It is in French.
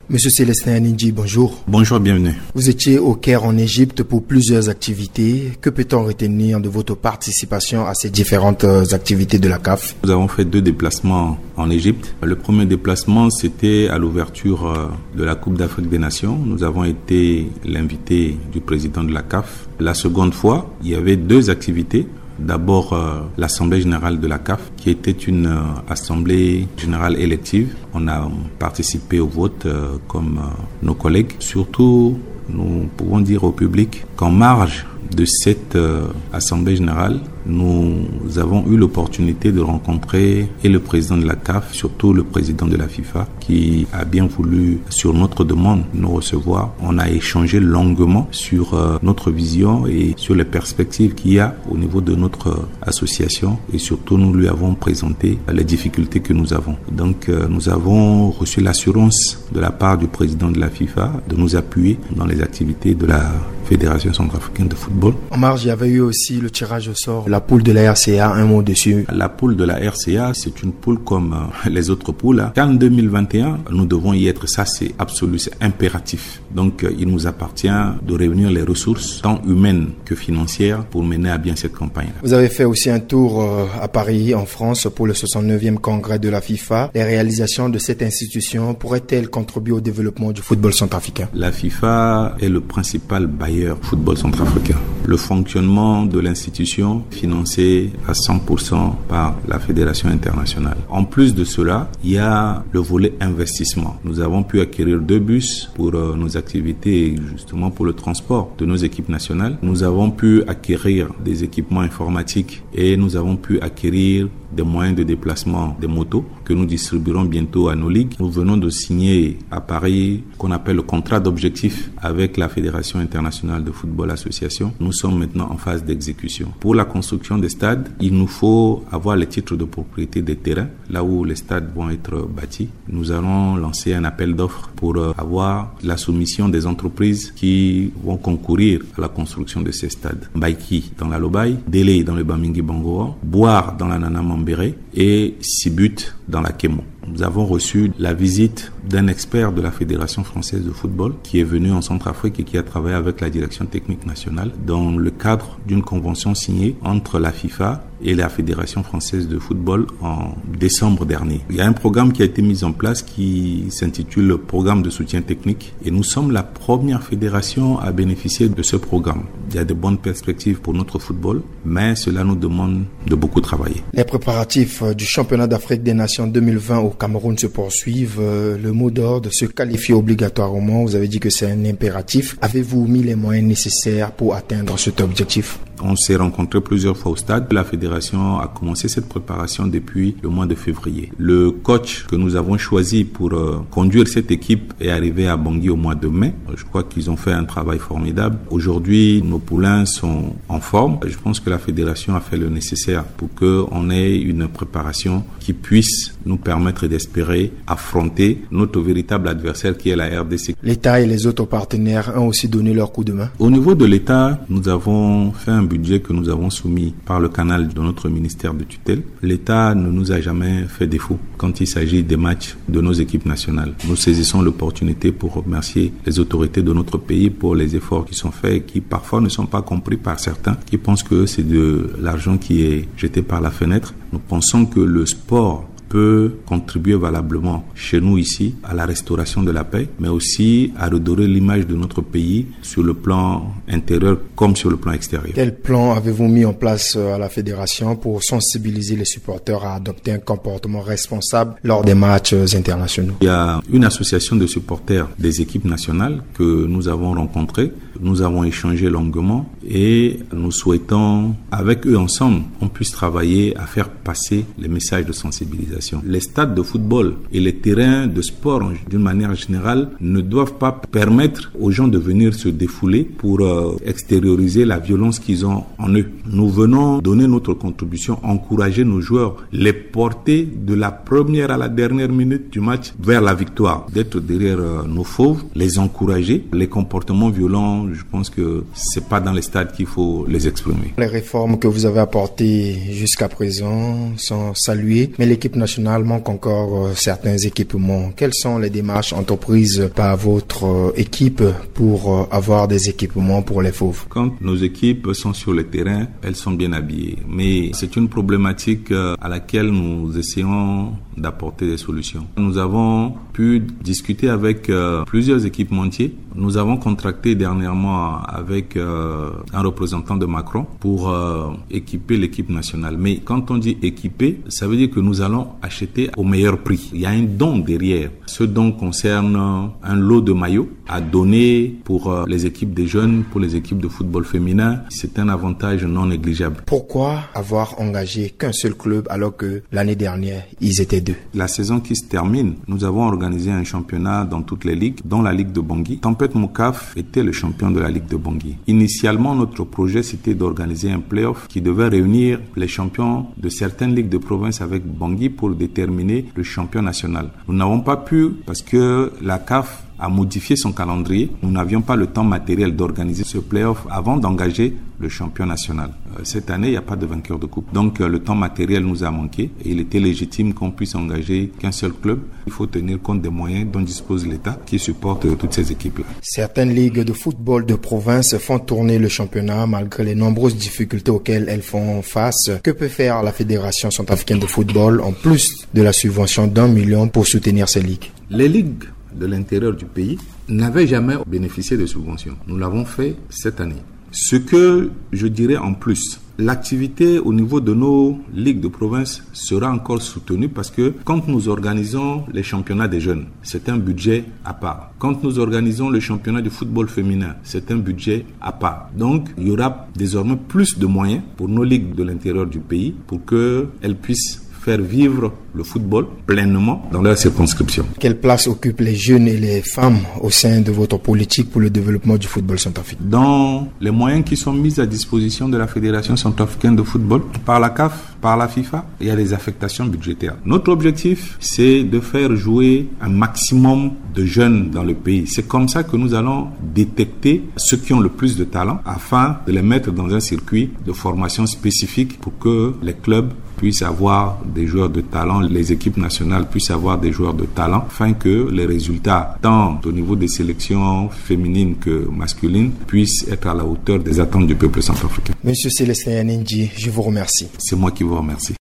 Monsieur Célestin Anindji, bonjour. Bonjour, bienvenue. Vous étiez au Caire en Égypte pour plusieurs activités. Que peut-on retenir de votre participation à ces différentes activités de la CAF? Nous avons fait 2 déplacements en Égypte. Le premier déplacement, c'était à l'ouverture de la Coupe d'Afrique des Nations. Nous avons été l'invité du président de la CAF. La seconde fois, il y avait 2 activités. D'abord, l'Assemblée générale de la CAF, qui était une assemblée générale élective. On a participé au vote comme nos collègues. Surtout, nous pouvons dire au public qu'en marge de cette assemblée générale, nous avons eu l'opportunité de rencontrer et le président de la CAF, surtout le président de la FIFA, qui a bien voulu, sur notre demande, nous recevoir. On a échangé longuement sur notre vision et sur les perspectives qu'il y a au niveau de notre association, et surtout nous lui avons présenté les difficultés que nous avons. Donc nous avons reçu l'assurance de la part du président de la FIFA de nous appuyer dans les activités de la Fédération centrafricaine de football. En marge, il y avait eu aussi le tirage au sort, la poule de la RCA, un mot dessus. La poule de la RCA, c'est une poule comme les autres poules. Qu'en 2021, nous devons y être, ça c'est absolu, c'est impératif. Donc il nous appartient de réunir les ressources, tant humaines que financières, pour mener à bien cette campagne. Vous avez fait aussi un tour à Paris, en France, pour le 69e congrès de la FIFA. Les réalisations de cette institution pourraient-elles contribuer au développement du football centrafricain? La FIFA est le principal bailleur football centrafricain. Le fonctionnement de l'institution financé à 100% par la Fédération internationale. En plus de cela, il y a le volet investissement. Nous avons pu acquérir 2 bus pour nos activités et justement pour le transport de nos équipes nationales. Nous avons pu acquérir des équipements informatiques et nous avons pu acquérir des moyens de déplacement, des motos que nous distribuerons bientôt à nos ligues. Nous venons de signer à Paris qu'on appelle le contrat d'objectif avec la Fédération internationale de football association. Nous sommes maintenant en phase d'exécution. Pour la construction des stades, il nous faut avoir les titres de propriété des terrains, là où les stades vont être bâtis. Nous allons lancer un appel d'offres pour avoir la soumission des entreprises qui vont concourir à la construction de ces stades. Baiki dans la Lobaye, Délé dans le Bamingui Bangoa, Boire dans la Nana Mambéré et Sibut dans la Kémo. Nous avons reçu la visite d'un expert de la Fédération française de football qui est venu en Centrafrique et qui a travaillé avec la direction technique nationale dans le cadre d'une convention signée entre la FIFA et la Fédération française de football en décembre dernier. Il y a un programme qui a été mis en place qui s'intitule le programme de soutien technique et nous sommes la première fédération à bénéficier de ce programme. Il y a de bonnes perspectives pour notre football, mais cela nous demande de beaucoup travailler. Les préparatifs du championnat d'Afrique des Nations 2020 au Cameroun se poursuivent. Le mot d'ordre, se qualifier obligatoirement. Vous avez dit que c'est un impératif. Avez-vous mis les moyens nécessaires pour atteindre cet objectif? On s'est rencontrés plusieurs fois au stade. La fédération a commencé cette préparation depuis le mois de février. Le coach que nous avons choisi pour conduire cette équipe est arrivé à Bangui au mois de mai. Je crois qu'ils ont fait un travail formidable. Aujourd'hui, nos poulains sont en forme. Je pense que la fédération a fait le nécessaire pour qu'on ait une préparation qui puisse nous permettre d'espérer affronter notre véritable adversaire qui est la RDC. L'État et les autres partenaires ont aussi donné leur coup de main. Au niveau de l'État, nous avons fait un budget que nous avons soumis par le canal de notre ministère de tutelle. L'État ne nous a jamais fait défaut quand il s'agit des matchs de nos équipes nationales. Nous saisissons l'opportunité pour remercier les autorités de notre pays pour les efforts qui sont faits et qui parfois ne sont pas compris par certains qui pensent que c'est de l'argent qui est jeté par la fenêtre. Nous pensons que le sport peut contribuer valablement chez nous ici à la restauration de la paix, mais aussi à redorer l'image de notre pays sur le plan intérieur comme sur le plan extérieur. Quel plan avez-vous mis en place à la fédération pour sensibiliser les supporters à adopter un comportement responsable lors des matchs internationaux? Il y a une association de supporters des équipes nationales que nous avons rencontrée. Nous avons échangé longuement et nous souhaitons, avec eux ensemble, on puisse travailler à faire passer les messages de sensibilisation. Les stades de football et les terrains de sport, d'une manière générale, ne doivent pas permettre aux gens de venir se défouler pour extérioriser la violence qu'ils ont en eux. Nous venons donner notre contribution, encourager nos joueurs, les porter de la première à la dernière minute du match vers la victoire, d'être derrière nos fauves, les encourager. Les comportements violents, je pense que c'est pas dans les stades qu'il faut les exprimer. Les réformes que vous avez apportées jusqu'à présent sont saluées, mais l'équipe nationale nationale manque encore certains équipements. Quelles sont les démarches entreprises par votre équipe pour avoir des équipements pour les fauves? Quand nos équipes sont sur le terrain, elles sont bien habillées. Mais c'est une problématique à laquelle nous essayons d'apporter des solutions. Nous avons pu discuter avec plusieurs équipementiers. Nous avons contracté dernièrement avec un représentant de Macron pour équiper l'équipe nationale. Mais quand on dit équiper, ça veut dire que nous allons acheter au meilleur prix. Il y a un don derrière. Ce don concerne un lot de maillots à donner pour les équipes des jeunes, pour les équipes de football féminin. C'est un avantage non négligeable. Pourquoi avoir engagé qu'un seul club alors que l'année dernière, ils étaient deux? La saison qui se termine, nous avons organisé un championnat dans toutes les ligues, dont la Ligue de Bangui. Tempête Moukaf était le champion de la Ligue de Bangui. Initialement, notre projet, c'était d'organiser un play-off qui devait réunir les champions de certaines ligues de province avec Bangui pour déterminer le champion national. Nous n'avons pas pu parce que la CAF a modifié son calendrier. Nous n'avions pas le temps matériel d'organiser ce play-off avant d'engager le champion national. Cette année, il n'y a pas de vainqueur de coupe. Donc, le temps matériel nous a manqué et il était légitime qu'on puisse engager qu'un seul club. Il faut tenir compte des moyens dont dispose l'État qui supporte toutes ces équipes-là. Certaines ligues de football de province font tourner le championnat malgré les nombreuses difficultés auxquelles elles font face. Que peut faire la Fédération centrafricaine de football en plus de la subvention d'1 million pour soutenir ces ligues? Les ligues de l'intérieur du pays n'avaient jamais bénéficié de subventions. Nous l'avons fait cette année. Ce que je dirais en plus, l'activité au niveau de nos ligues de province sera encore soutenue parce que quand nous organisons les championnats des jeunes, c'est un budget à part. Quand nous organisons le championnat du football féminin, c'est un budget à part. Donc, il y aura désormais plus de moyens pour nos ligues de l'intérieur du pays pour qu'elles puissent faire vivre le football pleinement dans leur circonscription. Quelle place occupent les jeunes et les femmes au sein de votre politique pour le développement du football centrafricain? Dans les moyens qui sont mis à disposition de la Fédération centrafricaine de football, par la CAF, par la FIFA, il y a des affectations budgétaires. Notre objectif, c'est de faire jouer un maximum de jeunes dans le pays. C'est comme ça que nous allons détecter ceux qui ont le plus de talent afin de les mettre dans un circuit de formation spécifique pour que les clubs puissent avoir des joueurs de talent, les équipes nationales puissent avoir des joueurs de talent, afin que les résultats, tant au niveau des sélections féminines que masculines, puissent être à la hauteur des attentes du peuple centrafricain. Monsieur Célestin Yaninji, je vous remercie. C'est moi qui vous remercie.